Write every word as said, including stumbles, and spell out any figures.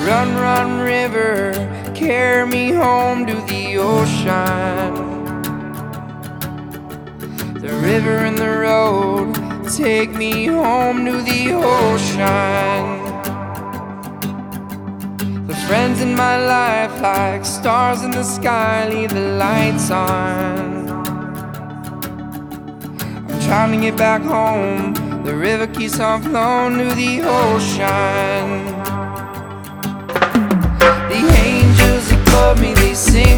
Run, run, river, carry me home to the ocean. The river and the road take me home to the ocean. The friends in my life, like stars in the sky, leave the lights on. I'm trying to get back home. The river keeps on flowing to the ocean. The angels above me, they sing